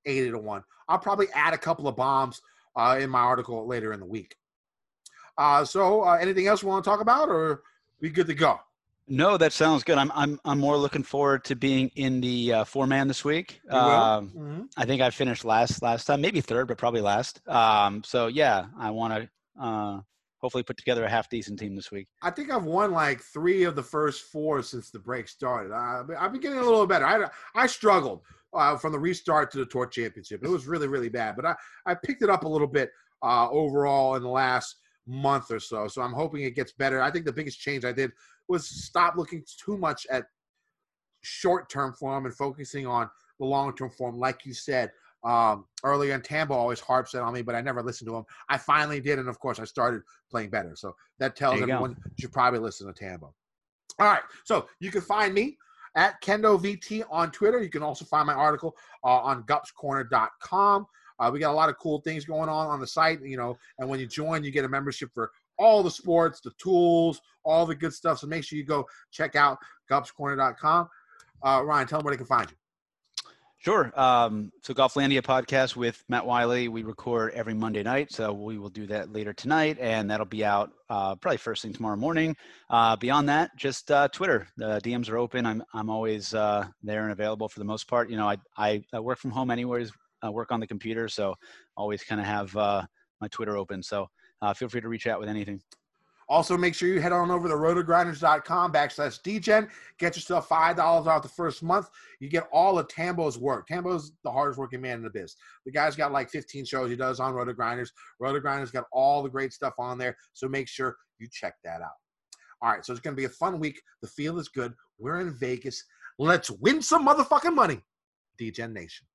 80-1. I'll probably add a couple of bombs in my article later in the week. So anything else we want to talk about, or we good to go? No, that sounds good. I'm more looking forward to being in the 4-man this week. You will? Mm-hmm. I think I finished last time, maybe third, but probably last. So yeah, I want to hopefully put together a half decent team this week. I think I've won like 3 of the first 4 since the break started. I've been getting a little better. I struggled from the restart to the Tour Championship. It was really, really bad, but I picked it up a little bit overall in the last month or so. So I'm hoping it gets better. I think the biggest change I did was stop looking too much at short-term form and focusing on the long-term form. Like you said earlier, and Tambo always harps it on me, but I never listened to him. I finally did, and of course I started playing better. So that tells everyone you should probably listen to Tambo. All right, so you can find me at KendoVT on Twitter. You can also find my article on gupscorner.com. We got a lot of cool things going on the site, and when you join, you get a membership for all the sports, the tools, all the good stuff. So make sure you go check out gupscorner.com. Ryan, tell them where they can find you. Sure. So Golflandia podcast with Matt Wiley. We record every Monday night, so we will do that later tonight, and that'll be out probably first thing tomorrow morning. Beyond that, just Twitter. The DMs are open. I'm always there and available for the most part. I work from home anyways. I work on the computer, so always kind of have my Twitter open. So feel free to reach out with anything. Also, make sure you head on over to rotogrinders.com/DGen. Get yourself $5 off the first month. You get all of Tambo's work. Tambo's the hardest working man in the biz. The guy's got like 15 shows he does on Rotogrinders. Rotogrinders got all the great stuff on there, so make sure you check that out. All right, so it's going to be a fun week. The field is good. We're in Vegas. Let's win some motherfucking money, DGen Nation.